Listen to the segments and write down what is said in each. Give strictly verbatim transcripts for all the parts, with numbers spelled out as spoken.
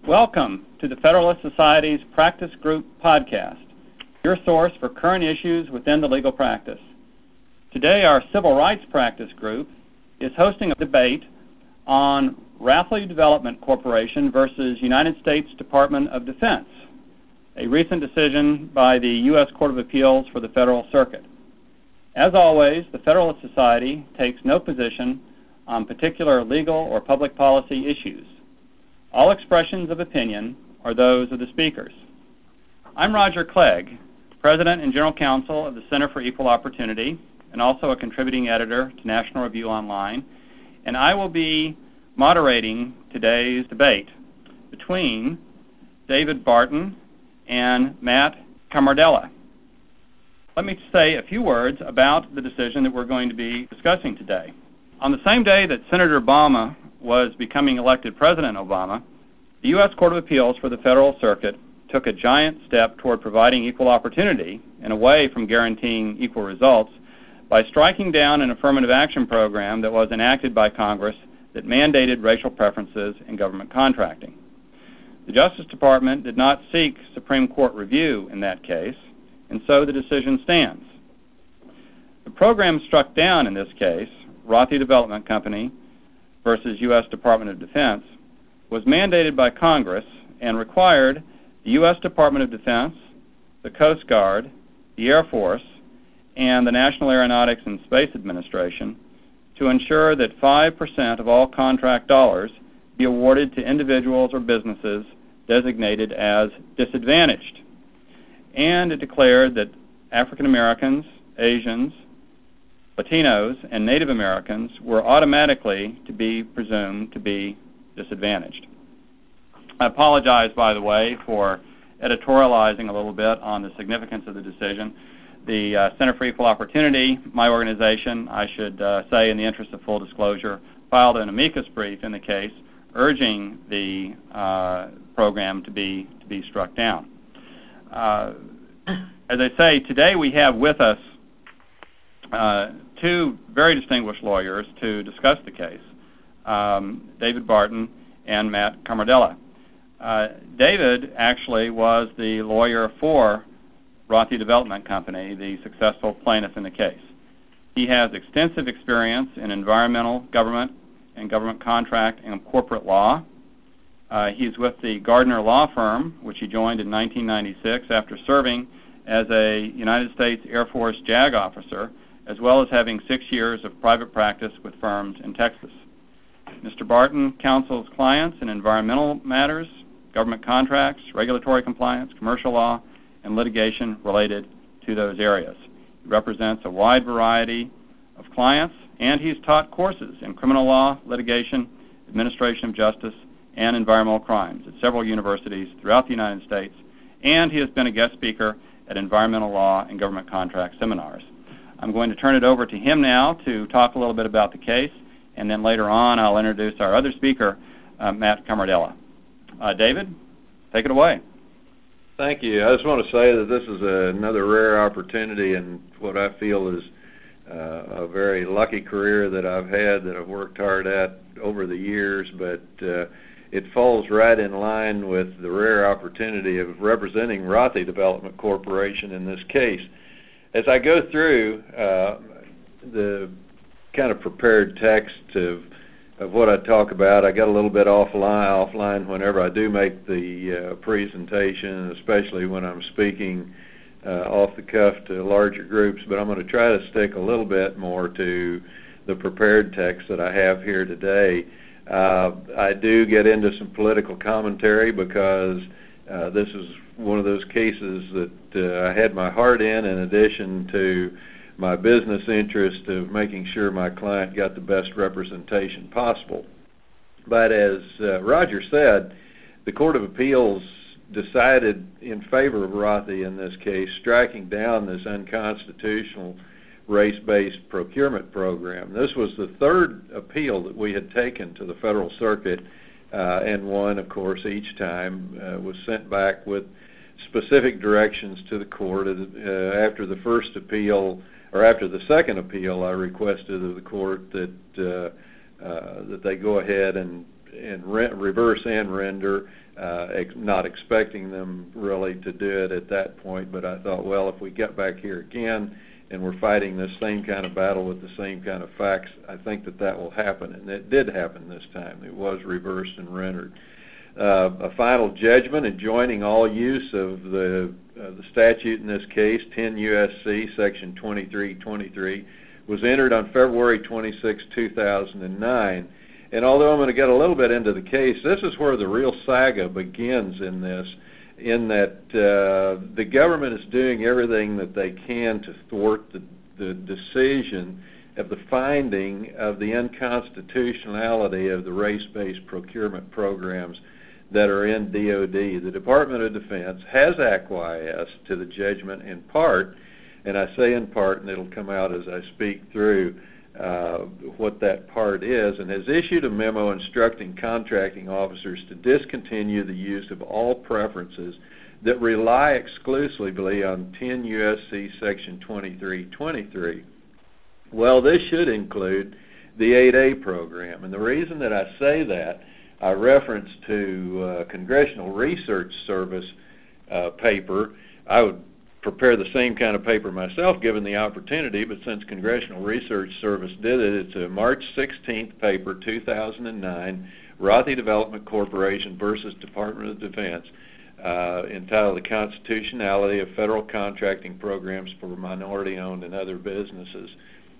Welcome to the Federalist Society's Practice Group podcast, your source for current issues within the legal practice. Today, our Civil Rights Practice Group is hosting a debate on Rathley Development Corporation versus United States Department of Defense, a recent decision by the U S Court of Appeals for the Federal Circuit. As always, the Federalist Society takes no position on particular legal or public policy issues. All expressions of opinion are those of the speakers. I'm Roger Clegg, President and General Counsel of the Center for Equal Opportunity, and also a contributing editor to National Review Online, and I will be moderating today's debate between David Barton and Matt Camardella. Let me say a few words about the decision that we're going to be discussing today. On the same day that Senator Obama was becoming elected President Obama, the U S Court of Appeals for the Federal Circuit took a giant step toward providing equal opportunity and away from guaranteeing equal results by striking down an affirmative action program that was enacted by Congress that mandated racial preferences in government contracting. The Justice Department did not seek Supreme Court review in that case, and so the decision stands. The program struck down in this case, Rathley Development Company versus U S Department of Defense, was mandated by Congress and required the U S Department of Defense, the Coast Guard, the Air Force, and the National Aeronautics and Space Administration to ensure that five percent of all contract dollars be awarded to individuals or businesses designated as disadvantaged. And it declared that African Americans, Asians, Latinos, and Native Americans were automatically to be presumed to be disadvantaged. I apologize, by the way, for editorializing a little bit on the significance of the decision. The uh, Center for Equal Opportunity, my organization, I should uh, say in the interest of full disclosure, filed an amicus brief in the case urging the uh, program to be, to be struck down. Uh, as I say, today we have with us uh, two very distinguished lawyers to discuss the case, um, David Barton and Matt Camardella. Uh, David actually was the lawyer for Rathley Development Company, the successful plaintiff in the case. He has extensive experience in environmental government and government contract and corporate law. Uh, he's with the Gardner Law Firm, which he joined in nineteen ninety-six after serving as a United States Air Force JAG officer, as well as having six years of private practice with firms in Texas. Mister Barton counsels clients in environmental matters, government contracts, regulatory compliance, commercial law, and litigation related to those areas. He represents a wide variety of clients, and he's taught courses in criminal law, litigation, administration of justice, and environmental crimes at several universities throughout the United States, and he has been a guest speaker at environmental law and government contract seminars. I'm going to turn it over to him now to talk a little bit about the case, and then later on I'll introduce our other speaker, uh, Matt Camardella. Uh, David, take it away. Thank you. I just want to say that this is a, another rare opportunity and what I feel is uh, a very lucky career that I've had, that I've worked hard at over the years, but uh, it falls right in line with the rare opportunity of representing Rathley Development Corporation in this case. As I go through uh, the kind of prepared text of, of what I talk about, I got a little bit offline, offline whenever I do make the uh, presentation, especially when I'm speaking uh, off the cuff to larger groups, but I'm going to try to stick a little bit more to the prepared text that I have here today. Uh, I do get into some political commentary because uh, this is one of those cases that uh, I had my heart in, in addition to my business interest of making sure my client got the best representation possible. But as uh, Roger said, the Court of Appeals decided in favor of Rathley in this case, striking down this unconstitutional race-based procurement program. This was the third appeal that we had taken to the Federal Circuit, uh, and one, of course, each time uh, was sent back with specific directions to the court. Uh, after the first appeal, or after the second appeal, I requested of the court that uh, uh, that they go ahead and, and re reverse and render uh, ex- not expecting them really to do it at that point. But I thought, well, if we get back here again and we're fighting this same kind of battle with the same kind of facts, I think that that will happen. And it did happen this time. It was reversed and rendered. Uh, a final judgment enjoining all use of the, uh, the statute in this case, ten U S C section twenty-three twenty-three, was entered on February twenty-sixth, two thousand nine. And although I'm going to get a little bit into the case, this is where the real saga begins in this, in that uh, the government is doing everything that they can to thwart the, the decision of the finding of the unconstitutionality of the race-based procurement programs that are in D O D. The Department of Defense has acquiesced to the judgment in part, and I say in part, and it'll come out as I speak through uh, what that part is, and has issued a memo instructing contracting officers to discontinue the use of all preferences that rely exclusively on ten U S C section twenty-three twenty-three. Well, this should include the eight A program, and the reason that I say that, I reference to uh, Congressional Research Service uh, paper. I would prepare the same kind of paper myself given the opportunity, but since Congressional Research Service did it, it's a March sixteenth paper, two thousand nine, Rothy Development Corporation versus Department of Defense, uh, entitled The Constitutionality of Federal Contracting Programs for Minority-Owned and Other Businesses.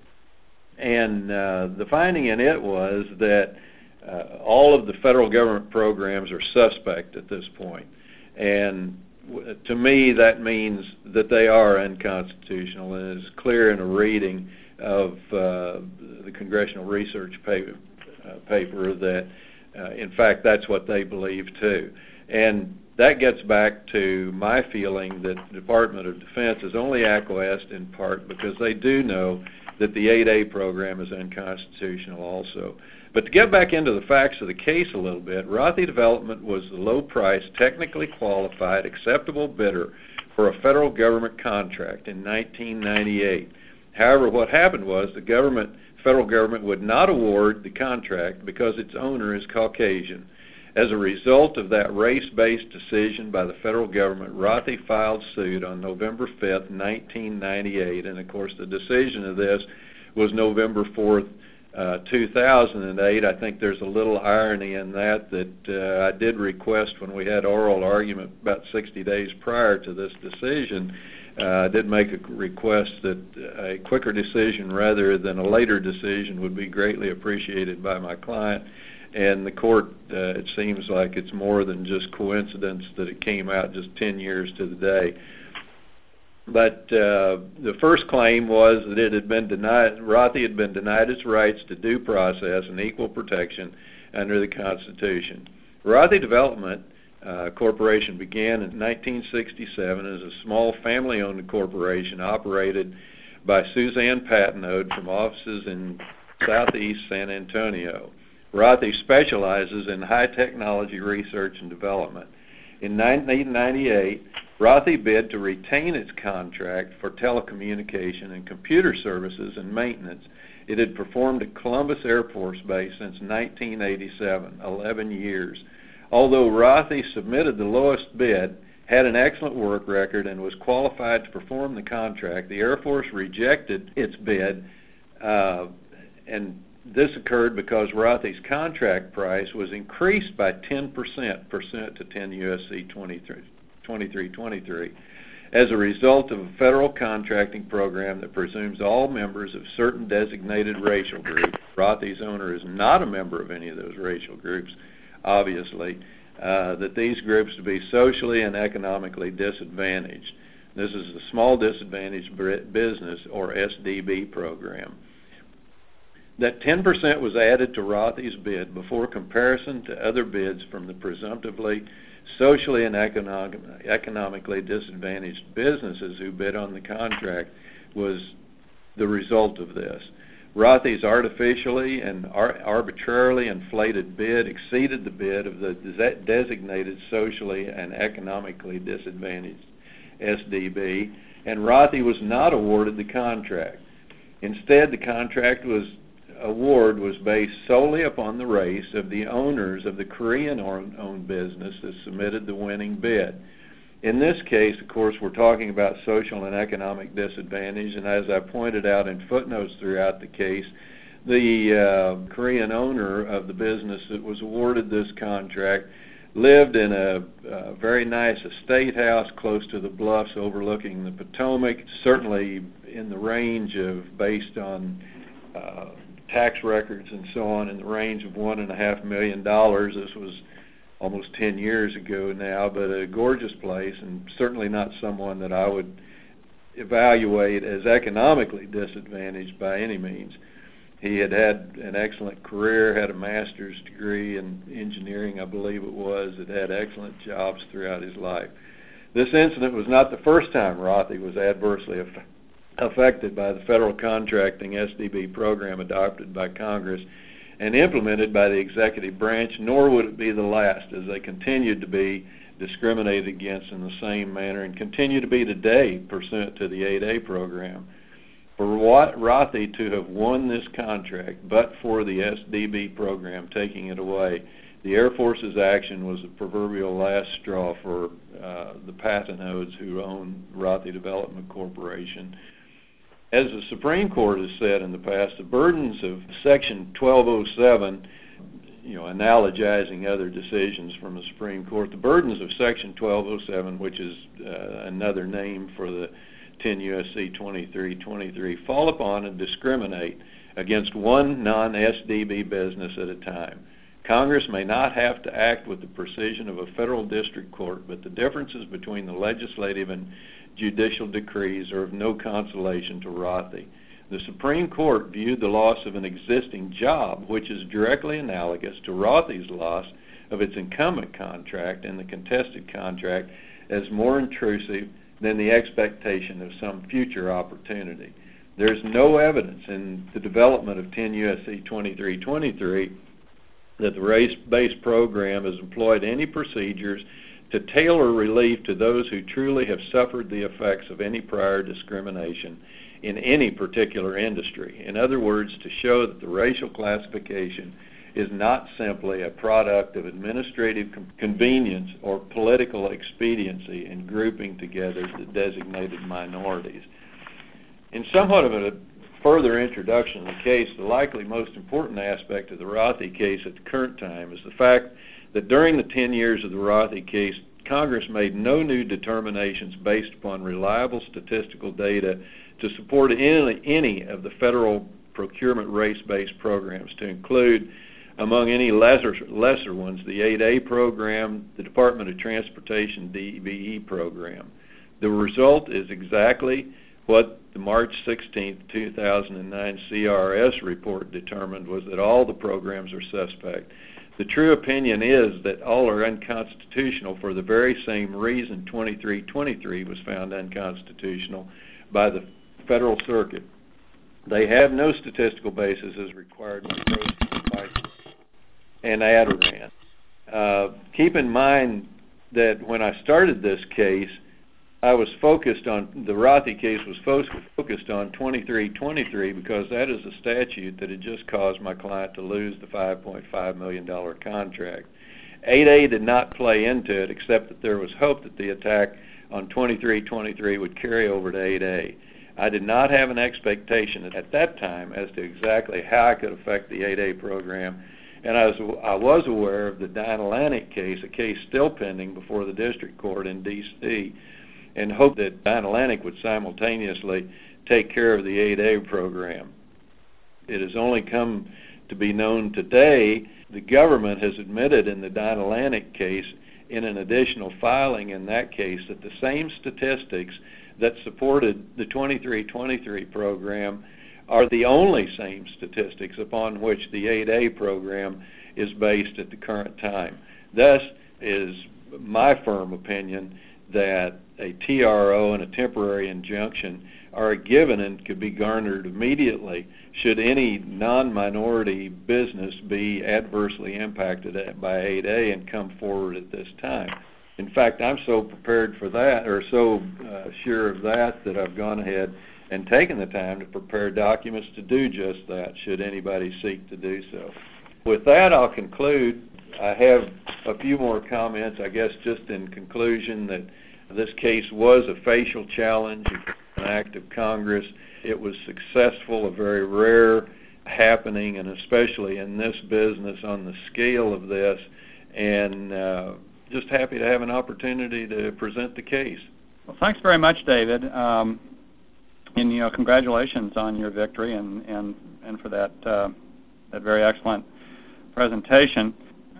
And uh, the finding in it was that Uh, all of the federal government programs are suspect at this point. And w- to me, that means that they are unconstitutional, and it's clear in a reading of uh, the Congressional Research paper, uh, paper that, uh, in fact, that's what they believe too. And that gets back to my feeling that the Department of Defense has only acquiesced in part because they do know that the eight A program is unconstitutional also. But to get back into the facts of the case a little bit, Rothy Development was the low-priced, technically qualified, acceptable bidder for a federal government contract in nineteen ninety-eight. However, what happened was the government, federal government would not award the contract because its owner is Caucasian. As a result of that race-based decision by the federal government, Rothy filed suit on November fifth, nineteen ninety-eight, and of course the decision of this was November fourth, Uh, two thousand eight. I think there's a little irony in that that uh, I did request when we had oral argument about sixty days prior to this decision. Uh, I did make a request that a quicker decision rather than a later decision would be greatly appreciated by my client. And the court, uh, it seems like it's more than just coincidence that it came out just ten years to the day. But uh, the first claim was that it had been denied, Rothy had been denied its rights to due process and equal protection under the Constitution. Rothy Development uh, Corporation began in nineteen sixty-seven as a small family-owned corporation operated by Suzanne Patnode from offices in southeast San Antonio. Rothy specializes in high-technology research and development. In nineteen ninety-eight, Rothy bid to retain its contract for telecommunication and computer services and maintenance. It had performed at Columbus Air Force Base since nineteen eighty-seven, eleven years. Although Rothy submitted the lowest bid, had an excellent work record, and was qualified to perform the contract, the Air Force rejected its bid, uh, and this occurred because Rothy's contract price was increased by ten percent pursuant to ten U S C twenty-three twenty-three as a result of a federal contracting program that presumes all members of certain designated racial groups. Rothy's owner is not a member of any of those racial groups, obviously, uh, that these groups to be socially and economically disadvantaged. This is the Small Disadvantaged Business, or S D B, program. That ten percent was added to Rothy's bid before comparison to other bids from the presumptively socially and economic, economically disadvantaged businesses who bid on the contract was the result of this. Rothy's artificially and ar- arbitrarily inflated bid exceeded the bid of the de- designated socially and economically disadvantaged S D B, and Rothy was not awarded the contract. Instead, the contract was award was based solely upon the race of the owners of the Korean-owned business that submitted the winning bid. In this case, of course, we're talking about social and economic disadvantage, and as I pointed out in footnotes throughout the case, the uh, Korean owner of the business that was awarded this contract lived in a, a very nice estate house close to the bluffs overlooking the Potomac, certainly in the range of, based on uh, tax records and so on, in the range of one and a half million dollars. This was almost ten years ago now, but a gorgeous place, and certainly not someone that I would evaluate as economically disadvantaged by any means. He had had an excellent career, had a master's degree in engineering, I believe it was, had had excellent jobs throughout his life. This incident was not the first time Rothy was adversely aff- affected by the federal contracting S D B program adopted by Congress and implemented by the executive branch, nor would it be the last, as they continued to be discriminated against in the same manner and continue to be today pursuant to the eight A program. For Rothy to have won this contract, but for the S D B program taking it away, the Air Force's action was the proverbial last straw for uh, the Patinodes who own Rothy Development Corporation. As the Supreme Court has said in the past, the burdens of Section twelve oh seven, you know, analogizing other decisions from the Supreme Court, the burdens of Section twelve oh seven, which is uh, another name for the ten U S C twenty-three twenty-three, fall upon and discriminate against one non-S D B business at a time. Congress may not have to act with the precision of a federal district court, but the differences between the legislative and judicial decrees are of no consolation to Rothy. The Supreme Court viewed the loss of an existing job, which is directly analogous to Rothy's loss of its incumbent contract and the contested contract, as more intrusive than the expectation of some future opportunity. There's no evidence in the development of ten U S C twenty-three twenty-three that the race-based program has employed any procedures to tailor relief to those who truly have suffered the effects of any prior discrimination in any particular industry. In other words, to show that the racial classification is not simply a product of administrative com- convenience or political expediency in grouping together the designated minorities. In somewhat of a further introduction of the case, the likely most important aspect of the Rothy case at the current time is the fact that during the ten years of the Rothy case, Congress made no new determinations based upon reliable statistical data to support any, any of the federal procurement race-based programs, to include among any lesser, lesser ones, the eight A program, the Department of Transportation D B E program. The result is exactly what the March sixteenth, two thousand nine C R S report determined, was that all the programs are suspect. The true opinion is that all are unconstitutional for the very same reason twenty-three twenty-three was found unconstitutional by the Federal Circuit. They have no statistical basis as required by Gross and Adoran. Uh, keep in mind that when I started this case, I was focused on, the Rothy case was fo- focused on twenty-three twenty-three because that is a statute that had just caused my client to lose the five point five million dollars contract. eight A did not play into it, except that there was hope that the attack on twenty-three twenty-three would carry over to eight A. I did not have an expectation at that time as to exactly how I could affect the eight A program, and I was, I was aware of the Dine-Atlantic case, a case still pending before the district court in D C, and hoped that Dine-Atlantic would simultaneously take care of the eight A program. It has only come to be known today the government has admitted in the Dine-Atlantic case, in an additional filing in that case, that the same statistics that supported the twenty-three twenty-three program are the only same statistics upon which the eight A program is based at the current time. Thus, is my firm opinion that a T R O and a temporary injunction are a given and could be garnered immediately should any non-minority business be adversely impacted by eight A and come forward at this time. In fact, I'm so prepared for that, or so uh, sure of that, that I've gone ahead and taken the time to prepare documents to do just that, should anybody seek to do so. With that, I'll conclude. I have a few more comments, I guess, just in conclusion, that this case was a facial challenge, an act of Congress. It was successful, a very rare happening, and especially in this business on the scale of this, and uh, just happy to have an opportunity to present the case. Well, thanks very much, David, um, and you know, congratulations on your victory and and and for that uh, that very excellent presentation.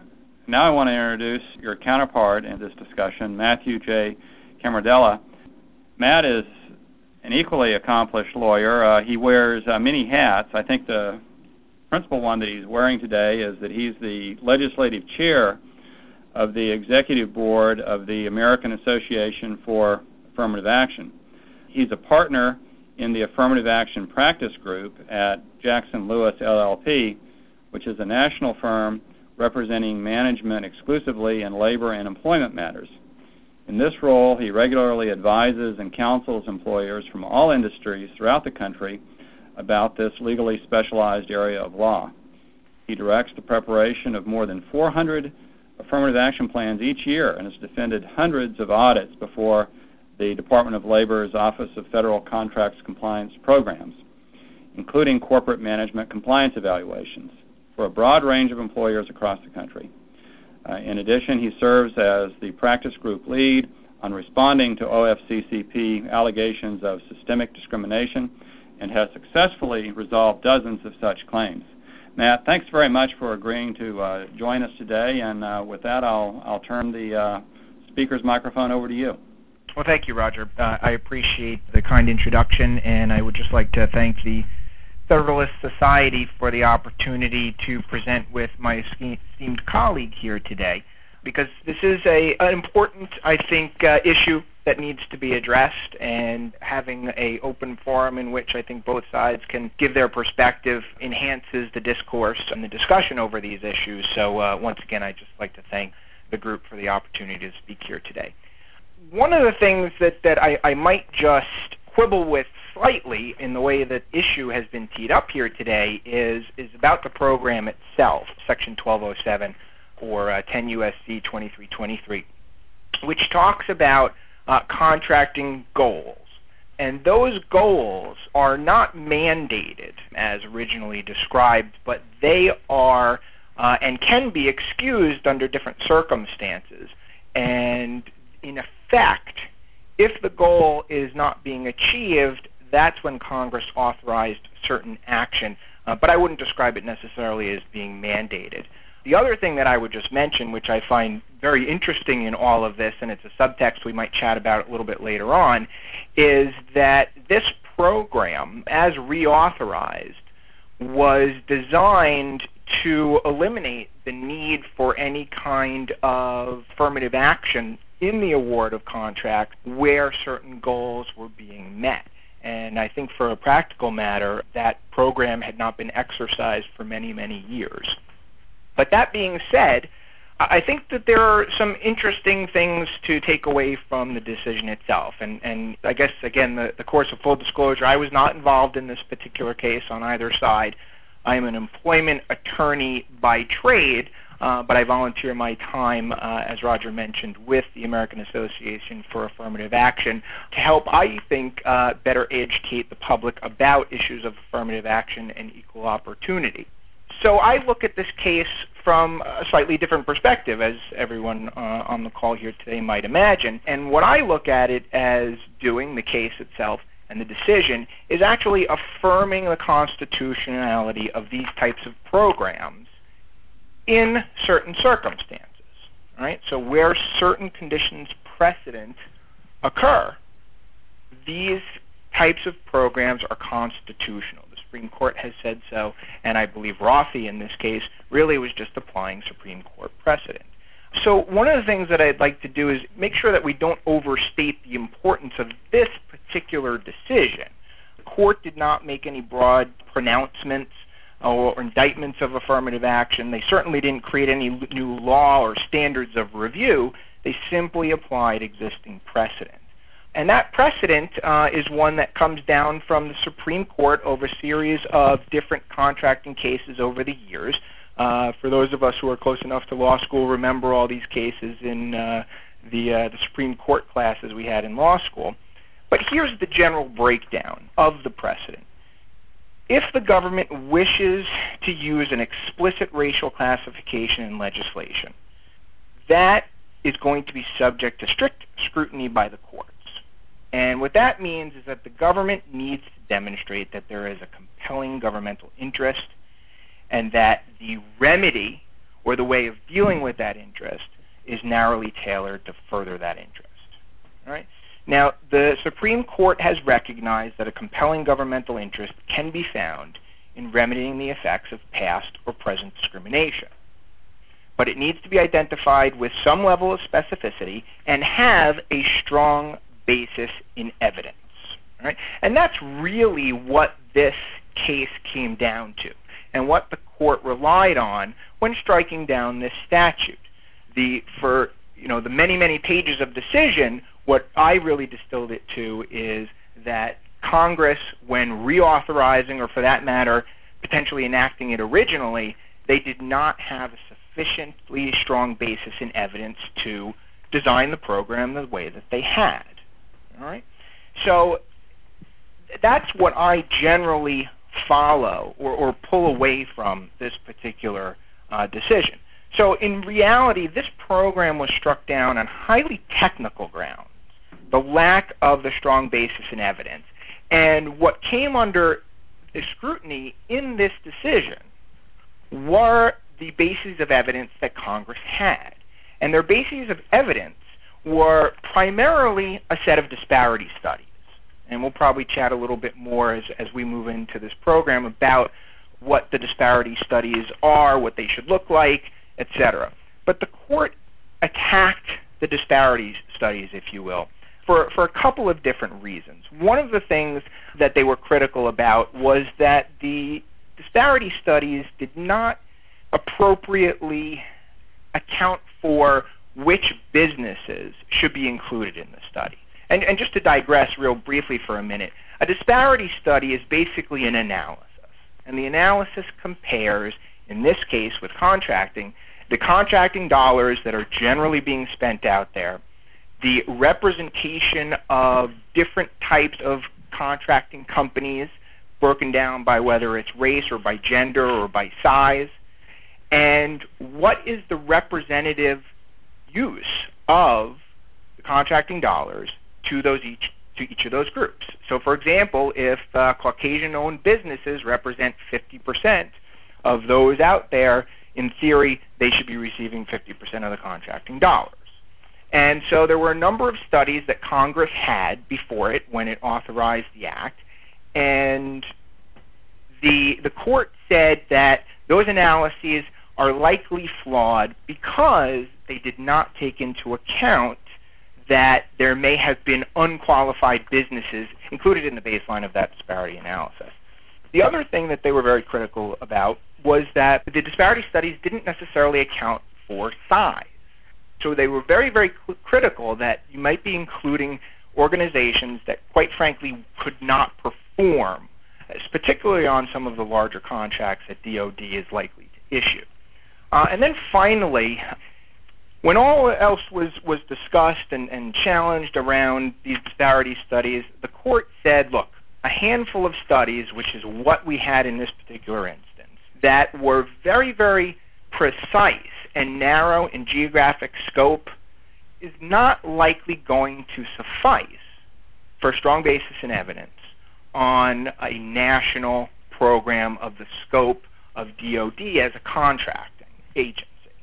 Now I want to introduce your counterpart in this discussion, Matthew J. Camardella. Matt is an equally accomplished lawyer. Uh, he wears uh, many hats. I think the principal one that he's wearing today is that he's the legislative chair of the executive board of the American Association for Affirmative Action. He's a partner in the Affirmative Action Practice Group at Jackson Lewis L L P, which is a national firm representing management exclusively in labor and employment matters. In this role, he regularly advises and counsels employers from all industries throughout the country about this legally specialized area of law. He directs the preparation of more than four hundred affirmative action plans each year and has defended hundreds of audits before the Department of Labor's Office of Federal Contracts Compliance Programs, including corporate management compliance evaluations for a broad range of employers across the country. Uh, in addition, he serves as the practice group lead on responding to O F C C P allegations of systemic discrimination and has successfully resolved dozens of such claims. Matt, thanks very much for agreeing to uh, join us today, and uh, with that, I'll, I'll turn the uh, speaker's microphone over to you. Well, thank you, Roger. Uh, I appreciate the kind introduction, and I would just like to thank the Federalist Society for the opportunity to present with my esteemed colleague here today, because this is a, an important, I think, uh, issue that needs to be addressed, and having an open forum in which I think both sides can give their perspective enhances the discourse and the discussion over these issues. So uh, once again, I'd just like to thank the group for the opportunity to speak here today. One of the things that, that I, I might just quibble with slightly in the way that issue has been teed up here today is, is about the program itself, Section twelve oh seven or uh, ten U S C twenty-three twenty-three, which talks about uh, contracting goals. And those goals are not mandated as originally described, but they are uh, and can be excused under different circumstances. And in effect, if the goal is not being achieved, that's when Congress authorized certain action, uh, but I wouldn't describe it necessarily as being mandated. The other thing that I would just mention, which I find very interesting in all of this, and it's a subtext we might chat about a little bit later on, is that this program, as reauthorized, was designed to eliminate the need for any kind of affirmative action in the award of contracts where certain goals were being met. And I think for a practical matter, that program had not been exercised for many, many years. But that being said, I think that there are some interesting things to take away from the decision itself. And, and I guess, again, the, the course of full disclosure, I was not involved in this particular case on either side. I am an employment attorney by trade, uh, but I volunteer my time, uh, as Roger mentioned, with the American Association for Affirmative Action to help, I think, uh, better educate the public about issues of affirmative action and equal opportunity. So I look at this case from a slightly different perspective, as everyone uh, on the call here today might imagine. And what I look at it as doing, the case itself and the decision, is actually affirming the constitutionality of these types of programs in certain circumstances. All right? So where certain conditions precedent occur, these types of programs are constitutional. The Supreme Court has said so, and I believe Rothie in this case really was just applying Supreme Court precedent. So one of the things that I'd like to do is make sure that we don't overstate the importance of this particular decision. The court did not make any broad pronouncements or indictments of affirmative action. They certainly didn't create any new law or standards of review. They simply applied existing precedent. And that precedent uh, is one that comes down from the Supreme Court over a series of different contracting cases over the years. Uh, for those of us who are close enough to law school, remember all these cases in uh, the, uh, the Supreme Court classes we had in law school. But here's the general breakdown of the precedent. If the government wishes to use an explicit racial classification in legislation, that is going to be subject to strict scrutiny by the courts. And what that means is that the government needs to demonstrate that there is a compelling governmental interest and that the remedy or the way of dealing with that interest is narrowly tailored to further that interest. All right? Now, the Supreme Court has recognized that a compelling governmental interest can be found in remedying the effects of past or present discrimination. But it needs to be identified with some level of specificity and have a strong basis in evidence. Right? And that's really what this case came down to and what the court relied on when striking down this statute. The, for you know, the many, many pages of decision, what I really distilled it to is that Congress, when reauthorizing, or for that matter, potentially enacting it originally, they did not have a sufficiently strong basis in evidence to design the program the way that they had. All right? So that's what I generally follow or, or pull away from this particular uh, decision. So in reality, this program was struck down on highly technical grounds, the lack of the strong basis in evidence. And what came under the scrutiny in this decision were the bases of evidence that Congress had. And their bases of evidence were primarily a set of disparity studies. And we'll probably chat a little bit more as, as we move into this program about what the disparity studies are, what they should look like, et cetera. But the court attacked the disparity studies, if you will, for, for a couple of different reasons. One of the things that they were critical about was that the disparity studies did not appropriately account for which businesses should be included in the study. And, and just to digress real briefly for a minute, a disparity study is basically an analysis. And the analysis compares, in this case with contracting, the contracting dollars that are generally being spent out there, the representation of different types of contracting companies broken down by whether it's race or by gender or by size, and what is the representative use of the contracting dollars to those each to each of those groups. So for example, if uh, Caucasian-owned businesses represent fifty percent of those out there, in theory, they should be receiving fifty percent of the contracting dollars. And so there were a number of studies that Congress had before it when it authorized the act, and the, the court said that those analyses are likely flawed because they did not take into account that there may have been unqualified businesses included in the baseline of that disparity analysis. The other thing that they were very critical about was that the disparity studies didn't necessarily account for size. So they were very, very critical that you might be including organizations that, quite frankly, could not perform, particularly on some of the larger contracts that D O D is likely to issue. Uh, and then finally, when all else was, was discussed and, and challenged around these disparity studies, the court said, look, a handful of studies, which is what we had in this particular instance, that were very, very precise and narrow in geographic scope is not likely going to suffice for a strong basis in evidence on a national program of the scope of D O D as a contracting agency.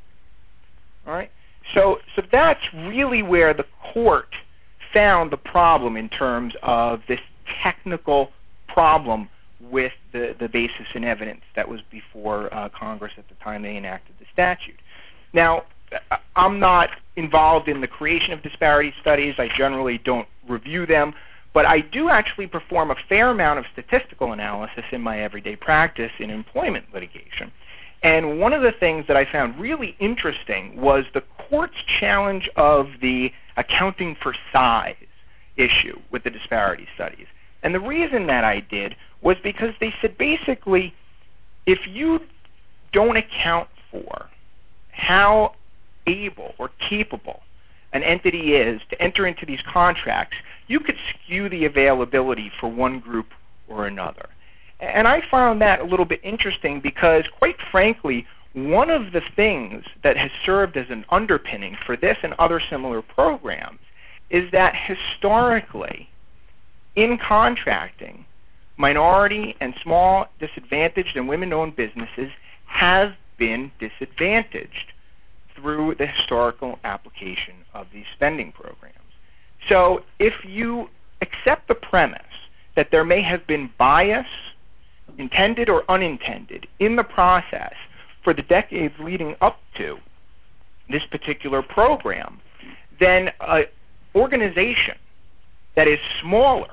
All right? So, so that's really where the court found the problem in terms of this technical problem with the, the basis in evidence that was before uh, Congress at the time they enacted the statute. Now, I'm not involved in the creation of disparity studies. I generally don't review them, but I do actually perform a fair amount of statistical analysis in my everyday practice in employment litigation. And one of the things that I found really interesting was the court's challenge of the accounting for size issue with the disparity studies. And the reason that I did was because they said basically, if you don't account for how able or capable an entity is to enter into these contracts, you could skew the availability for one group or another. And I found that a little bit interesting because, quite frankly, one of the things that has served as an underpinning for this and other similar programs is that historically, in contracting, minority and small disadvantaged and women-owned businesses have been disadvantaged through the historical application of these spending programs. So if you accept the premise that there may have been bias, intended or unintended, in the process for the decades leading up to this particular program, then an organization that is smaller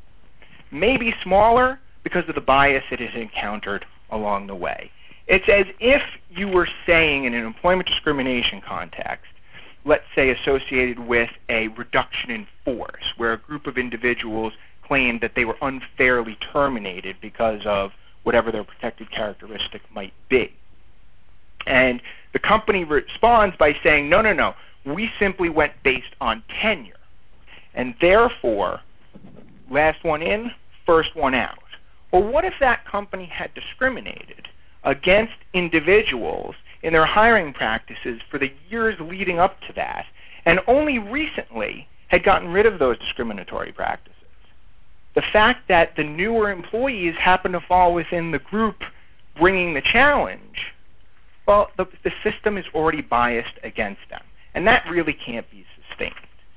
may be smaller because of the bias it has encountered along the way. It's as if you were saying in an employment discrimination context, let's say associated with a reduction in force, where a group of individuals claimed that they were unfairly terminated because of whatever their protected characteristic might be. And the company responds by saying, no, no, no, we simply went based on tenure. And therefore, last one in, first one out. Or what if that company had discriminated against individuals in their hiring practices for the years leading up to that, and only recently had gotten rid of those discriminatory practices? The fact that the newer employees happen to fall within the group bringing the challenge, well, the, the system is already biased against them, and that really can't be sustained.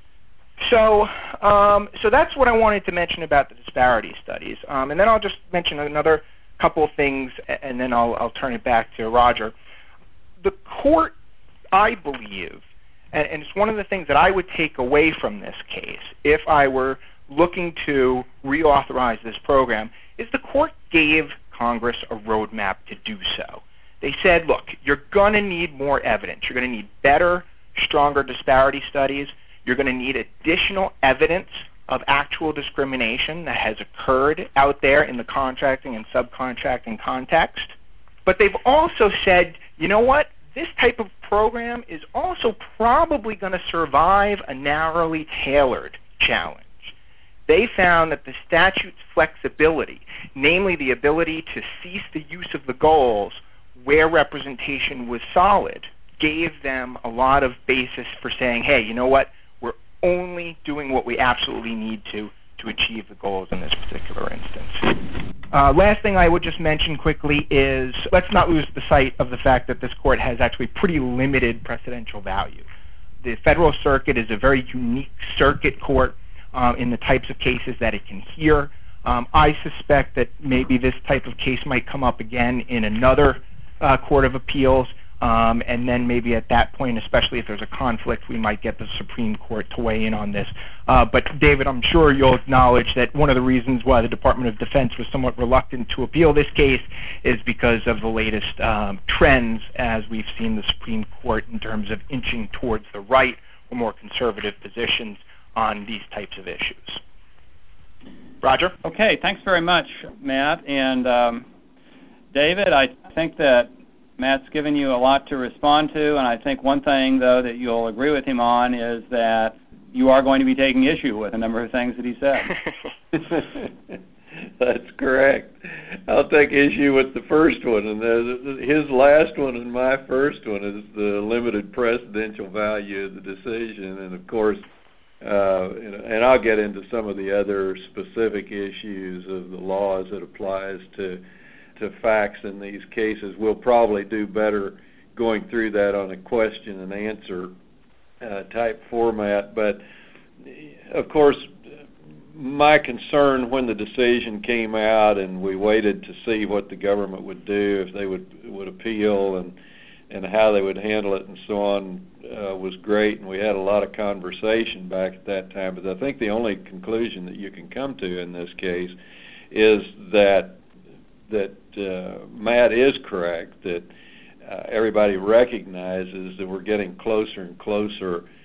So, um, so that's what I wanted to mention about the disparity studies, um, and then I'll just mention another couple of things, and then I'll, I'll turn it back to Roger. The court, I believe, and, and it's one of the things that I would take away from this case if I were looking to reauthorize this program, is the court gave Congress a roadmap to do so. They said, look, you're going to need more evidence. You're going to need better, stronger disparity studies. You're going to need additional evidence of actual discrimination that has occurred out there in the contracting and subcontracting context. But they've also said, you know what? This type of program is also probably going to survive a narrowly tailored challenge. They found that the statute's flexibility, namely the ability to cease the use of the goals where representation was solid, gave them a lot of basis for saying, hey, you know what? We're only doing what we absolutely need to to achieve the goals in this particular instance. Uh, last thing I would just mention quickly is let's not lose the sight of the fact that this court has actually pretty limited precedential value. The Federal Circuit is a very unique circuit court um, in the types of cases that it can hear. Um, I suspect that maybe this type of case might come up again in another uh, court of appeals, um, and then maybe at that point, especially if there's a conflict, we might get the Supreme Court to weigh in on this. Uh, but David, I'm sure you'll acknowledge that one of the reasons why the Department of Defense was somewhat reluctant to appeal this case is because of the latest um, trends as we've seen the Supreme Court in terms of inching towards the right or more conservative positions on these types of issues. Roger? Okay, thanks very much, Matt. And um, David, I think that Matt's given you a lot to respond to, and I think one thing, though, that you'll agree with him on is that you are going to be taking issue with a number of things that he said. That's correct. I'll take issue with the first one, and his last one and my first one is the limited precedential value of the decision, and of course, uh, and I'll get into some of the other specific issues of the law as it applies to to facts in these cases. We'll probably do better going through that on a question and answer uh, type format, but of course, my concern when the decision came out and we waited to see what the government would do, if they would would appeal and and how they would handle it and so on, uh, was great, and we had a lot of conversation back at that time. But I think the only conclusion that you can come to in this case is that that uh, Matt is correct, that uh, everybody recognizes that we're getting closer and closer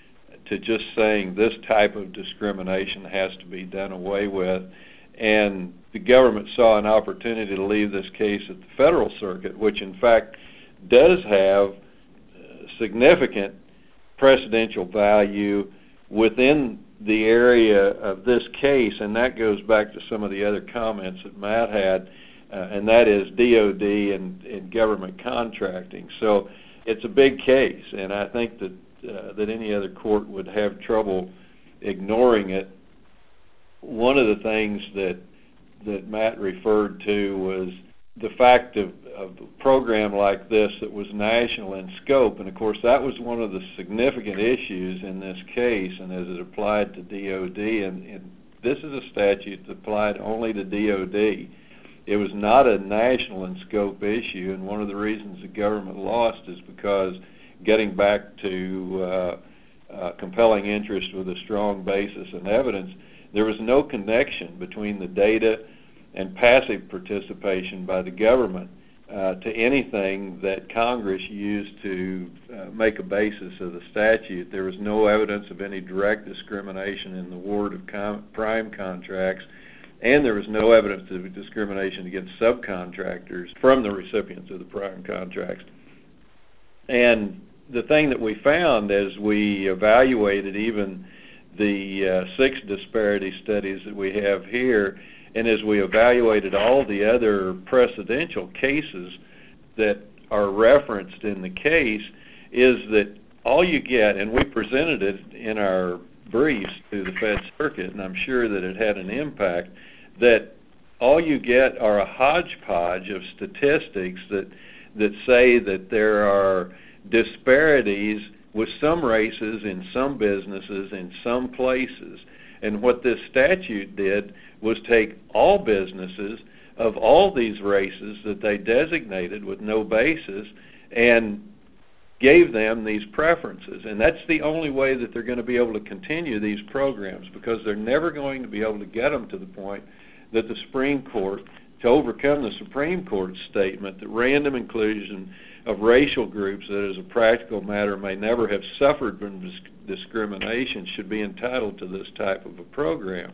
to just saying this type of discrimination has to be done away with. And the government saw an opportunity to leave this case at the federal circuit, which in fact does have significant precedential value within the area of this case, and that goes back to some of the other comments that Matt had, uh, and that is D O D and, and government contracting. So it's a big case, and I think that uh, that any other court would have trouble ignoring it. One of the things that that Matt referred to was the fact of, of a program like this that was national in scope, and of course that was one of the significant issues in this case, and as it applied to D O D, and, and this is a statute that applied only to D O D. It was not a national in scope issue, and one of the reasons the government lost is because, getting back to uh, uh, compelling interest with a strong basis and evidence, there was no connection between the data and passive participation by the government uh, to anything that Congress used to uh, make a basis of the statute. There was no evidence of any direct discrimination in the award of com- prime contracts, and there was no evidence of discrimination against subcontractors from the recipients of the prime contracts. And the thing that we found as we evaluated even the uh, six disparity studies that we have here, and as we evaluated all the other precedential cases that are referenced in the case, is that all you get, and we presented it in our briefs to the Fed Circuit, and I'm sure that it had an impact, that all you get are a hodgepodge of statistics that that say that there are disparities with some races in some businesses in some places. And what this statute did was take all businesses of all these races that they designated with no basis and gave them these preferences. And that's the only way that they're going to be able to continue these programs, because they're never going to be able to get them to the point that the Supreme Court, to overcome the Supreme Court's statement that random inclusion of racial groups that as a practical matter may never have suffered from dis- discrimination should be entitled to this type of a program.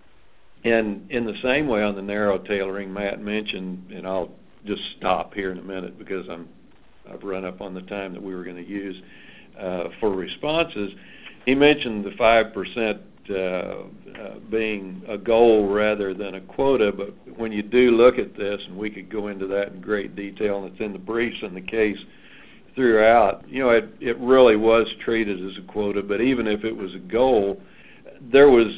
And in the same way, on the narrow tailoring, Matt mentioned, and I'll just stop here in a minute because I'm, I've run up on the time that we were going to use uh, for responses. He mentioned the five percent uh, uh, being a goal rather than a quota, but when you do look at this, and we could go into that in great detail, and it's in the briefs in the case throughout, you know, it, it really was treated as a quota, but even if it was a goal, there was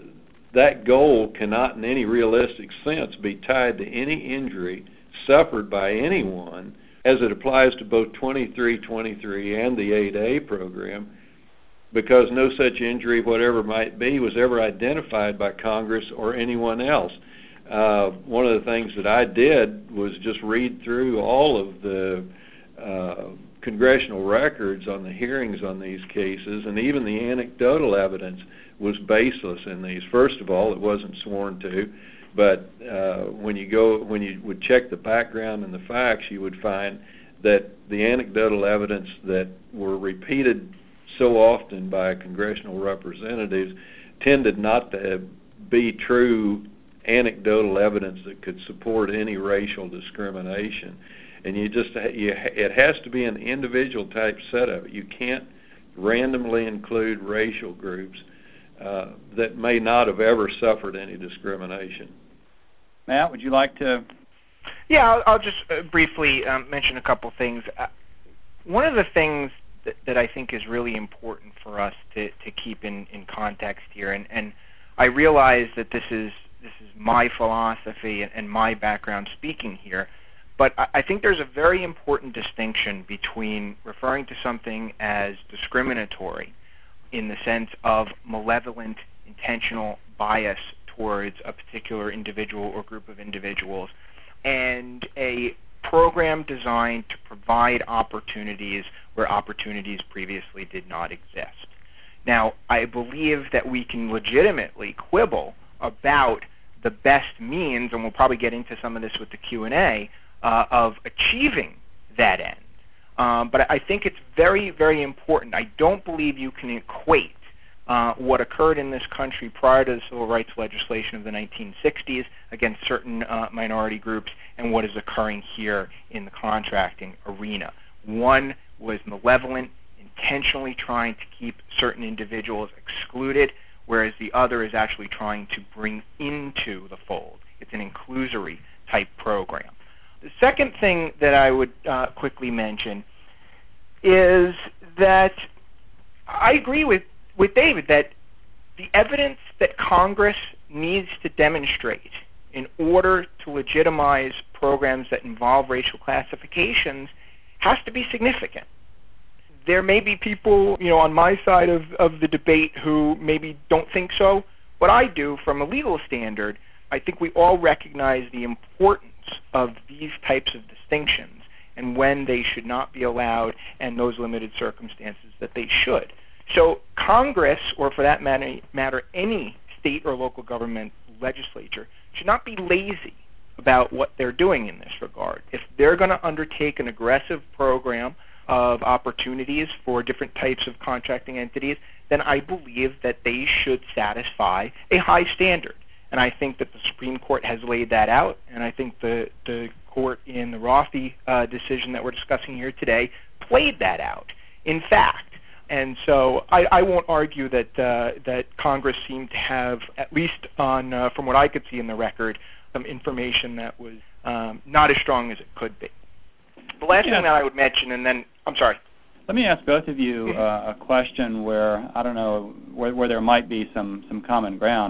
that goal cannot in any realistic sense be tied to any injury suffered by anyone as it applies to both twenty-three twenty-three and the eight A program, because no such injury, whatever it might be, was ever identified by Congress or anyone else. Uh, one of the things that I did was just read through all of the uh, congressional records on the hearings on these cases, and even the anecdotal evidence was baseless in these. First of all, it wasn't sworn to, but uh, when you go, when you would check the background and the facts, you would find that the anecdotal evidence that were repeated so often by congressional representatives tended not to be true anecdotal evidence that could support any racial discrimination. And you just, you, it has to be an individual type setup. You can't randomly include racial groups uh, that may not have ever suffered any discrimination. Matt, would you like to? Yeah, I'll, I'll just uh, briefly um, mention a couple things. Uh, one of the things that, that I think is really important for us to, to keep in, in context here, and, and I realize that this is this is my philosophy and, and my background speaking here, but I, I think there's a very important distinction between referring to something as discriminatory in the sense of malevolent, intentional bias towards a particular individual or group of individuals, and a program designed to provide opportunities where opportunities previously did not exist. Now, I believe that we can legitimately quibble about the best means, and we'll probably get into some of this with the Q and A, uh, of achieving that end. Um, but I think it's very, very important. I don't believe you can equate uh, what occurred in this country prior to the civil rights legislation of the nineteen sixties against certain uh, minority groups and what is occurring here in the contracting arena. One was malevolent, intentionally trying to keep certain individuals excluded, whereas the other is actually trying to bring into the fold. It's an inclusory type program. The second thing that I would uh, quickly mention is that I agree with, with David that the evidence that Congress needs to demonstrate in order to legitimize programs that involve racial classifications has to be significant. There may be people, you know, on my side of, of the debate who maybe don't think so, but I do. From a legal standard, I think we all recognize the importance of these types of distinctions and when they should not be allowed and those limited circumstances that they should. So Congress, or for that matter, matter any state or local government legislature, should not be lazy about what they're doing in this regard. If they're going to undertake an aggressive program of opportunities for different types of contracting entities, then I believe that they should satisfy a high standard. And I think that the Supreme Court has laid that out, and I think the, the court in the Rothie uh, decision that we're discussing here today played that out, in fact. And so I, I won't argue that uh, that Congress seemed to have, at least on uh, from what I could see in the record, some information that was um, not as strong as it could be. The last yeah. thing that I would mention, and then, I'm sorry. Let me ask both of you uh, a question where, I don't know, where, where there might be some, some common ground.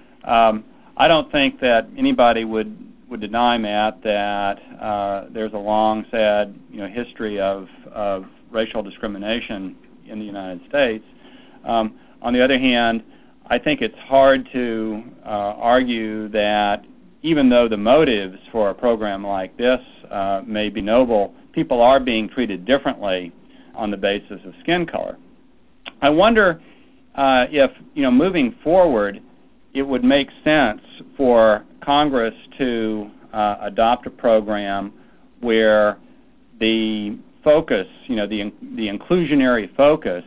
Um, I don't think that anybody would, would deny, Matt, that uh, there's a long, sad, you know, history of, of racial discrimination in the United States. Um, on the other hand, I think it's hard to uh, argue that even though the motives for a program like this uh, may be noble, people are being treated differently on the basis of skin color. I wonder uh, if, you know, moving forward, it would make sense for Congress to uh, adopt a program where the focus, you know, the, the inclusionary focus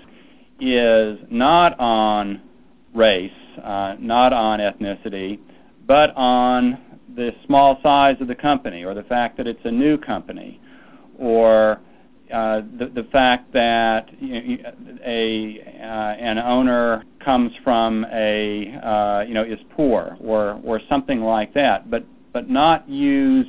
is not on race, uh, not on ethnicity, but on the small size of the company, or the fact that it's a new company, or uh, the, the fact that you know, a uh, an owner comes from a uh, you know is poor, or or something like that, but but not use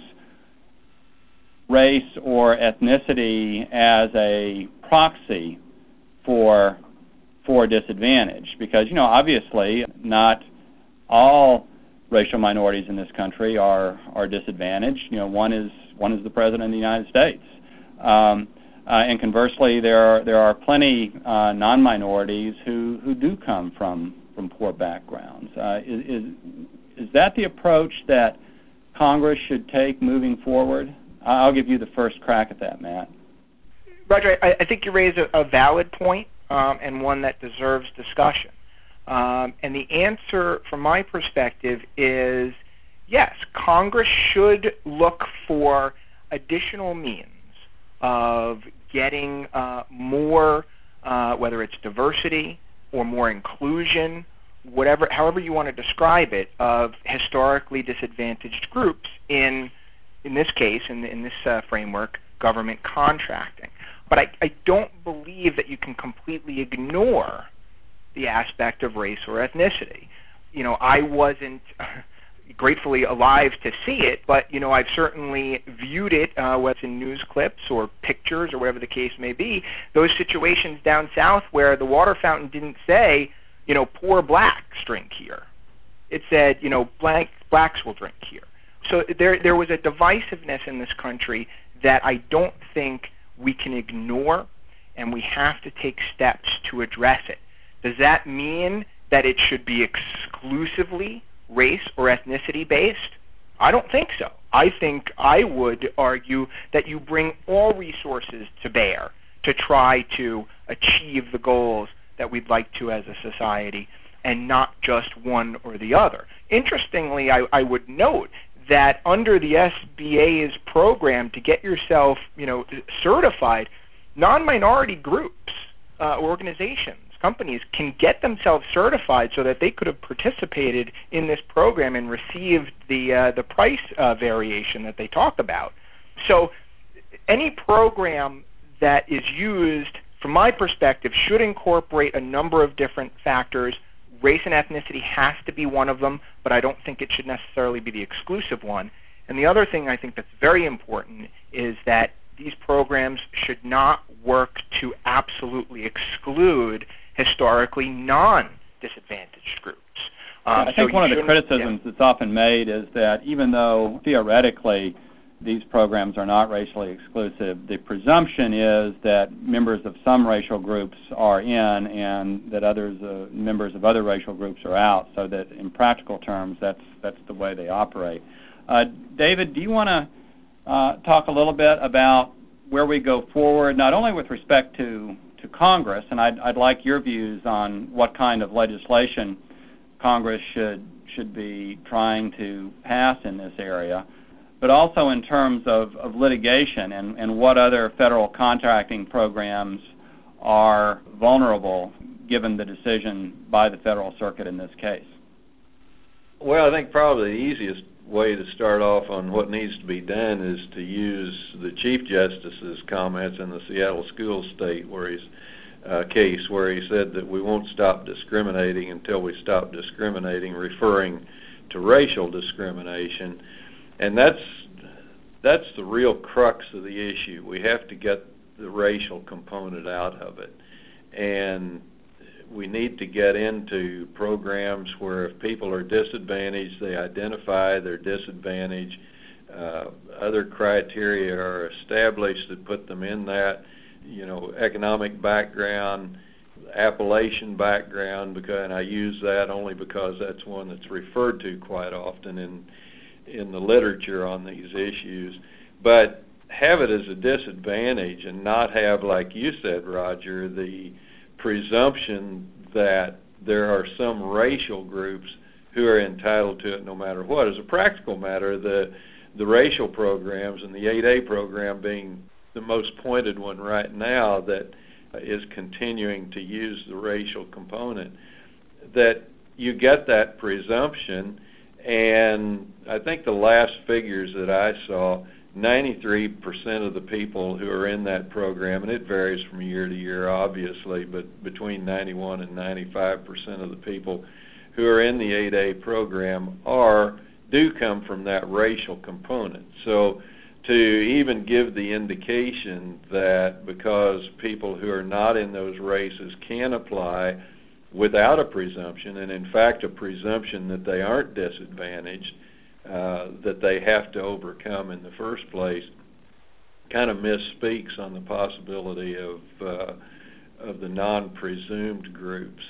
race or ethnicity as a proxy for for disadvantage, because you know obviously not all racial minorities in this country are are disadvantaged. You know, one is one is the President of the United States, um, uh, and conversely, there are there are plenty uh, non-minorities who who do come from from poor backgrounds. Uh, is, is is that the approach that Congress should take moving forward? I'll give you the first crack at that, Matt. Roger, I, I think you raise a, a valid point, um, and one that deserves discussion. Um, and the answer, from my perspective, is yes, Congress should look for additional means of getting uh, more, uh, whether it's diversity or more inclusion, whatever, however you want to describe it, of historically disadvantaged groups in, in this case, in, in this uh, framework, government contracting. But I, I don't believe that you can completely ignore the aspect of race or ethnicity. You know, I wasn't gratefully alive to see it, but, you know, I've certainly viewed it, uh, whether it's in news clips or pictures or whatever the case may be, those situations down south where the water fountain didn't say, you know, poor blacks drink here. It said, you know, blank, blacks will drink here. So there, there was a divisiveness in this country that I don't think we can ignore, and we have to take steps to address it. Does that mean that it should be exclusively race or ethnicity based? I don't think so. I think I would argue that you bring all resources to bear to try to achieve the goals that we'd like to as a society, and not just one or the other. Interestingly, I, I would note that under the S B A's program to get yourself, you know, certified, non-minority groups, uh, organizations, companies can get themselves certified so that they could have participated in this program and received the uh, the price uh, variation that they talk about. So any program that is used, from my perspective, should incorporate a number of different factors. Race and ethnicity has to be one of them, but I don't think it should necessarily be the exclusive one. And the other thing I think that's very important is that these programs should not work to absolutely exclude historically non-disadvantaged groups. Um, I think so one of the criticisms yeah. that's often made is that even though theoretically these programs are not racially exclusive, the presumption is that members of some racial groups are in and that others, uh, members of other racial groups are out, so that in practical terms that's, that's the way they operate. Uh, David, do you want to uh, talk a little bit about where we go forward, not only with respect to, to Congress, and I'd, I'd like your views on what kind of legislation Congress should, should be trying to pass in this area, but also in terms of, of litigation and, and what other federal contracting programs are vulnerable given the decision by the Federal Circuit in this case. Well, I think probably the easiest way to start off on what needs to be done is to use the Chief Justice's comments in the Seattle School State where he's, uh, case where he said that we won't stop discriminating until we stop discriminating, referring to racial discrimination. And that's that's the real crux of the issue. We have to get the racial component out of it. And we need to get into programs where if people are disadvantaged, they identify their disadvantage. Uh, other criteria are established that put them in that, you know, economic background, Appalachian background, because, and I use that only because that's one that's referred to quite often in in the literature on these issues. But have it as a disadvantage and not have, like you said, Roger, the presumption that there are some racial groups who are entitled to it no matter what. As a practical matter, the the racial programs and the eight A program being the most pointed one right now that is continuing to use the racial component, that you get that presumption. And I think the last figures that I saw, ninety-three percent of the people who are in that program, and it varies from year to year obviously, but between ninety-one and ninety-five percent of the people who are in the eight A program are do come from that racial component. So to even give the indication that because people who are not in those races can apply without a presumption, and in fact a presumption that they aren't disadvantaged, uh, that they have to overcome in the first place, kind of misspeaks on the possibility of uh, of the non-presumed groups.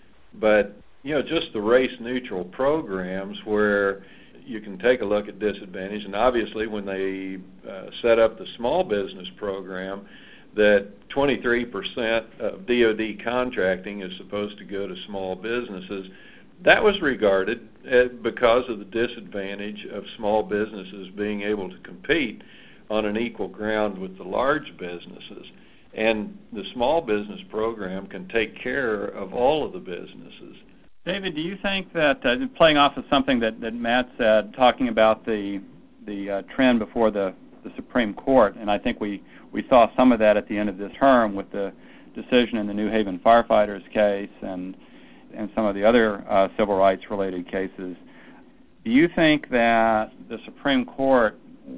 But, you know, just the race-neutral programs where you can take a look at disadvantage, and obviously when they uh, set up the small business program, that twenty-three percent of D O D contracting is supposed to go to small businesses. That was regarded uh, because of the disadvantage of small businesses being able to compete on an equal ground with the large businesses. And the small business program can take care of all of the businesses. David, do you think that, uh, playing off of something that, that Matt said, talking about the, the uh, trend before the, the Supreme Court, and I think we We saw some of that at the end of this term with the decision in the New Haven firefighters case and and some of the other uh, civil rights related cases. Do you think that the Supreme Court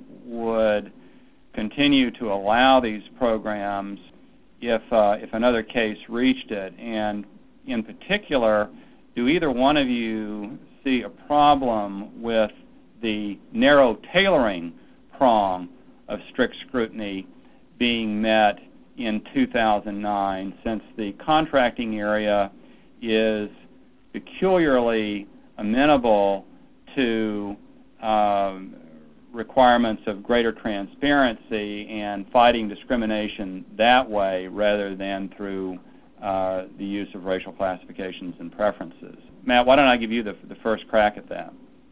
would continue to allow these programs if uh, if another case reached it? And in particular, do either one of you see a problem with the narrow tailoring prong of strict scrutiny being met in two thousand nine, since the contracting area is peculiarly amenable to um, requirements of greater transparency and fighting discrimination that way rather than through uh, the use of racial classifications and preferences. Matt, why don't I give you the, the first crack at that?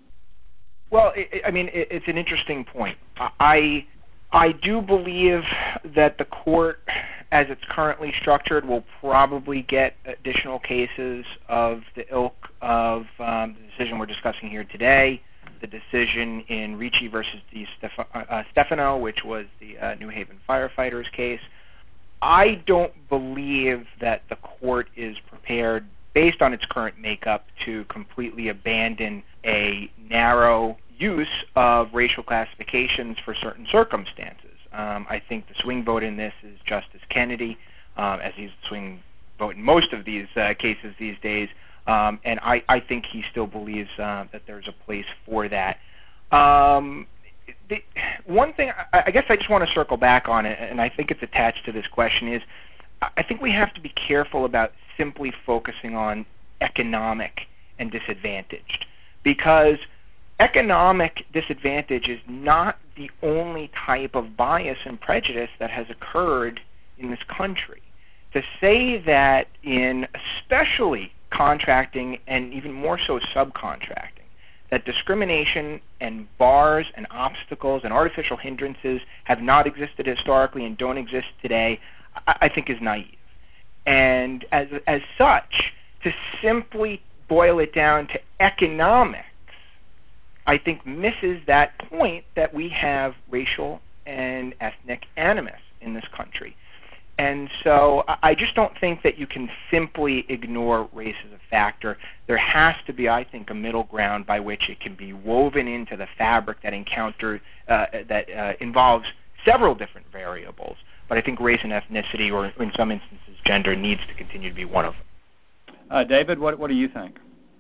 Well, it, I mean, it, it's an interesting point. I I do believe that the court as it's currently structured, we'll probably get additional cases of the ilk of um, the decision we're discussing here today, the decision in Ricci versus Di Stef- uh, Stefano, which was the uh, New Haven firefighters case. I don't believe that the court is prepared, based on its current makeup, to completely abandon a narrow use of racial classifications for certain circumstances. Um, I think the swing vote in this is Justice Kennedy, um, as he's the swing vote in most of these uh, cases these days, um, and I, I think he still believes uh, that there's a place for that. Um, the, one thing, I, I guess I just want to circle back on it, and I think it's attached to this question, is I think we have to be careful about simply focusing on economic and disadvantaged, because economic disadvantage is not the only type of bias and prejudice that has occurred in this country. To say that in especially contracting and even more so subcontracting, that discrimination and bars and obstacles and artificial hindrances have not existed historically and don't exist today, I, I think is naive. And as, as such, to simply boil it down to economics, I think misses that point that we have racial and ethnic animus in this country. And so I just don't think that you can simply ignore race as a factor. There has to be, I think, a middle ground by which it can be woven into the fabric that encounter uh, that uh, involves several different variables. But I think race and ethnicity, or in some instances gender, needs to continue to be one of them. Uh, David, what, what do you think?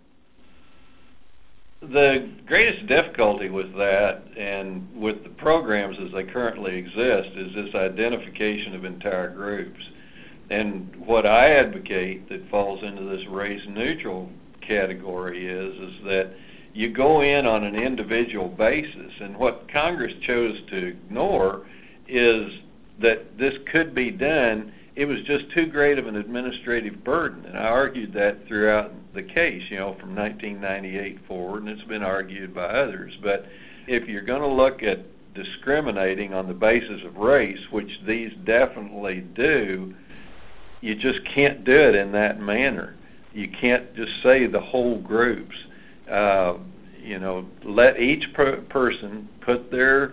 The greatest difficulty with that and with the programs as they currently exist is this identification of entire groups. And what I advocate that falls into this race-neutral category is, is that you go in on an individual basis. And what Congress chose to ignore is that this could be done. It was just too great of an administrative burden, and I argued that throughout the case, you know, from nineteen ninety-eight forward, and it's been argued by others. But if you're going to look at discriminating on the basis of race, which these definitely do, you just can't do it in that manner. You can't just say the whole groups. Uh, you know, let each per- person put their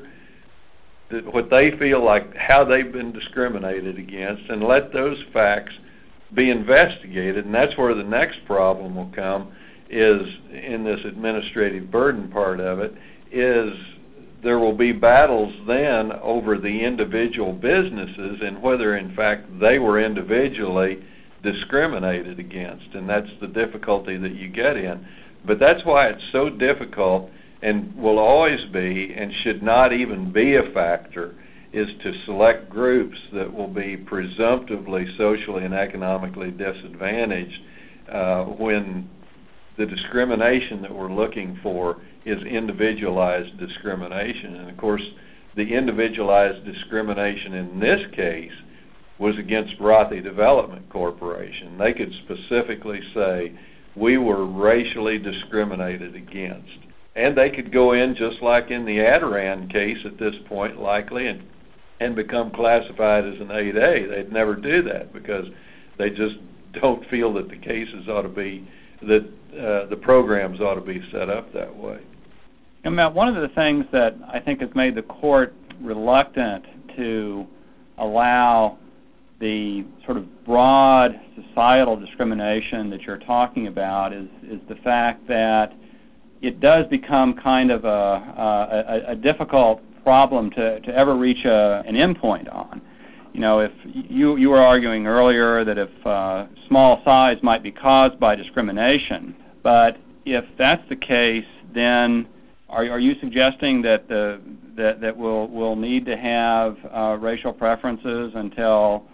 what they feel like, how they've been discriminated against, and let those facts be investigated. And that's where the next problem will come, is in this administrative burden part of it, is there will be battles then over the individual businesses and whether in fact they were individually discriminated against. And that's the difficulty that you get in. But that's why it's so difficult, and will always be, and should not even be a factor, is to select groups that will be presumptively socially and economically disadvantaged uh, when the discrimination that we're looking for is individualized discrimination. And of course, the individualized discrimination in this case was against Rothy Development Corporation. They could specifically say, we were racially discriminated against. And they could go in just like in the Adirond case at this point, likely, and and become classified as an eight A. They'd never do that because they just don't feel that the cases ought to be, that uh, the programs ought to be set up that way. And Matt, one of the things that I think has made the court reluctant to allow the sort of broad societal discrimination that you're talking about is, is the fact that it does become kind of a, a, a difficult problem to, to ever reach a, an endpoint on. You know, if you, you were arguing earlier that if uh, small size might be caused by discrimination, but if that's the case, then are, are you suggesting that the that, that we'll, we'll need to have uh, racial preferences until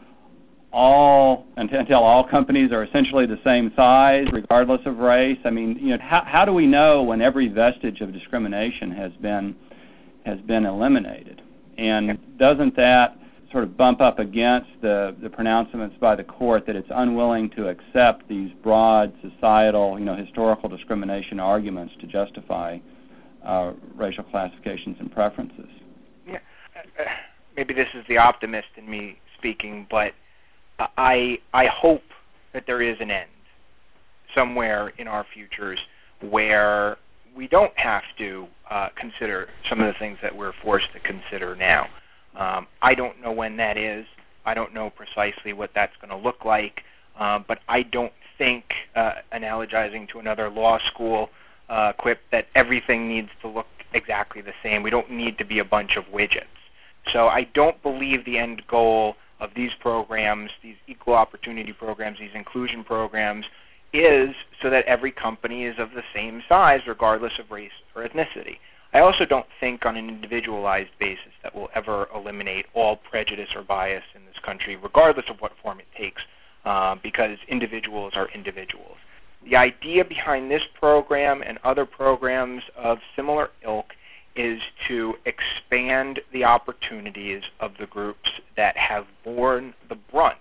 all until all companies are essentially the same size, regardless of race? I mean, you know, how how do we know when every vestige of discrimination has been has been eliminated? And doesn't that sort of bump up against the the pronouncements by the court that it's unwilling to accept these broad societal, you know, historical discrimination arguments to justify uh, racial classifications and preferences? Yeah, uh, maybe this is the optimist in me speaking, but I I hope that there is an end somewhere in our futures where we don't have to uh, consider some of the things that we're forced to consider now. Um, I don't know when that is. I don't know precisely what that's going to look like, uh, but I don't think, uh, analogizing to another law school uh, quip, that everything needs to look exactly the same. We don't need to be a bunch of widgets. So I don't believe the end goal of these programs, these equal opportunity programs, these inclusion programs, is so that every company is of the same size regardless of race or ethnicity. I also don't think on an individualized basis that we'll ever eliminate all prejudice or bias in this country, regardless of what form it takes, uh, because individuals are individuals. The idea behind this program and other programs of similar ilk is to expand the opportunities of the groups that have borne the brunt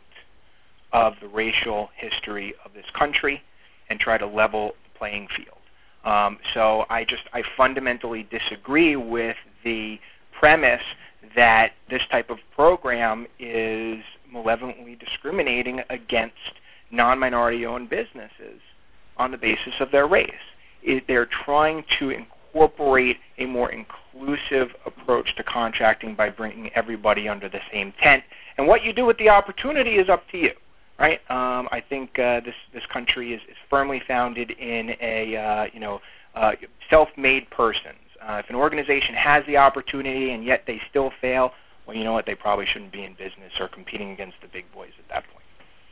of the racial history of this country and try to level the playing field. Um, so I just, I fundamentally disagree with the premise that this type of program is malevolently discriminating against non-minority owned businesses on the basis of their race. It, they're trying to incorporate a more inclusive approach to contracting by bringing everybody under the same tent. And what you do with the opportunity is up to you. Right, um, I think uh, this this country is, is firmly founded in a uh, you know uh, self-made persons. Uh, if an organization has the opportunity and yet they still fail, well, you know what? They probably shouldn't be in business or competing against the big boys at that point.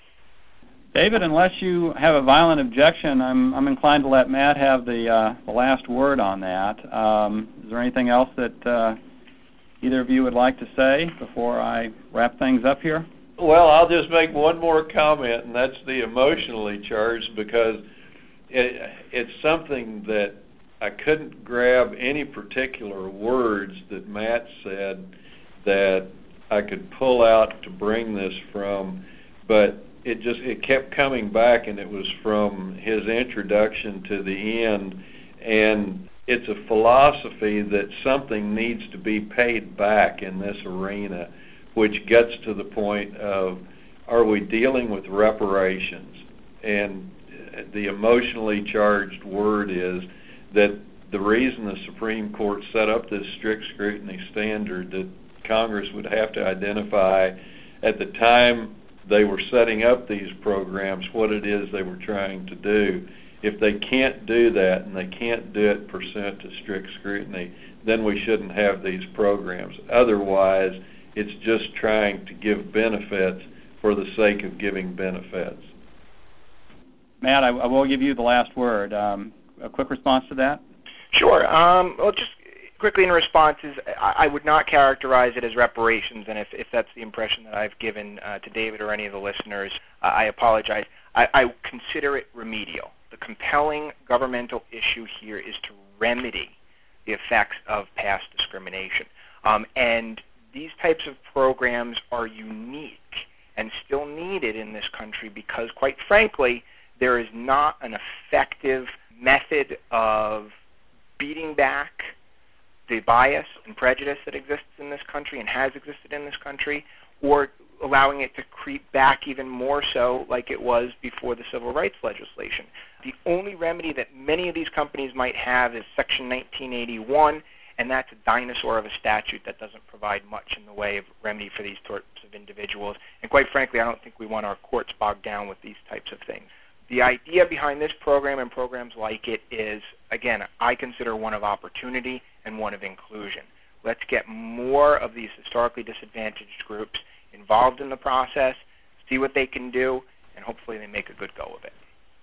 David, unless you have a violent objection, I'm I'm inclined to let Matt have the uh, the last word on that. Um, is there anything else that uh, either of you would like to say before I wrap things up here? Well, I'll just make one more comment, and that's the emotionally charged, because it, it's something that I couldn't grab any particular words that Matt said that I could pull out to bring this from, but it just it kept coming back, and it was from his introduction to the end, and it's a philosophy that something needs to be paid back in this arena, which gets to the point of, are we dealing with reparations? And the emotionally charged word is that the reason the Supreme Court set up this strict scrutiny standard that Congress would have to identify at the time they were setting up these programs what it is they were trying to do. If they can't do that, and they can't do it pursuant to strict scrutiny, then we shouldn't have these programs. Otherwise, it's just trying to give benefits for the sake of giving benefits. Matt, I, I will give you the last word. Um, a quick response to that? Sure. Um, well, just quickly in response is I, I would not characterize it as reparations, and if, if that's the impression that I've given uh, to David or any of the listeners, uh, I apologize. I, I consider it remedial. The compelling governmental issue here is to remedy the effects of past discrimination. Um, and These types of programs are unique and still needed in this country because, quite frankly, there is not an effective method of beating back the bias and prejudice that exists in this country and has existed in this country, or allowing it to creep back even more so like it was before the civil rights legislation. The only remedy that many of these companies might have is Section nineteen eighty-one, and that's a dinosaur of a statute that doesn't provide much in the way of remedy for these sorts of individuals. And quite frankly, I don't think we want our courts bogged down with these types of things. The idea behind this program and programs like it is, again, I consider one of opportunity and one of inclusion. Let's get more of these historically disadvantaged groups involved in the process, see what they can do, and hopefully they make a good go of it.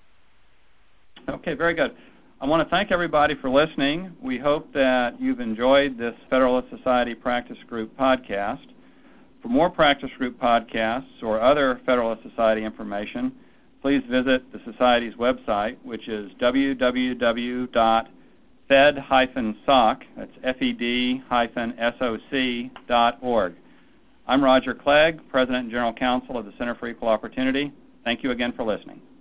Okay, very good. I want to thank everybody for listening. We hope that you've enjoyed this Federalist Society Practice Group podcast. For more Practice Group podcasts or other Federalist Society information, please visit the Society's website, which is w w w dot fed dash soc, that's F E D hyphen S O C dot org. I'm Roger Clegg, President and General Counsel of the Center for Equal Opportunity. Thank you again for listening.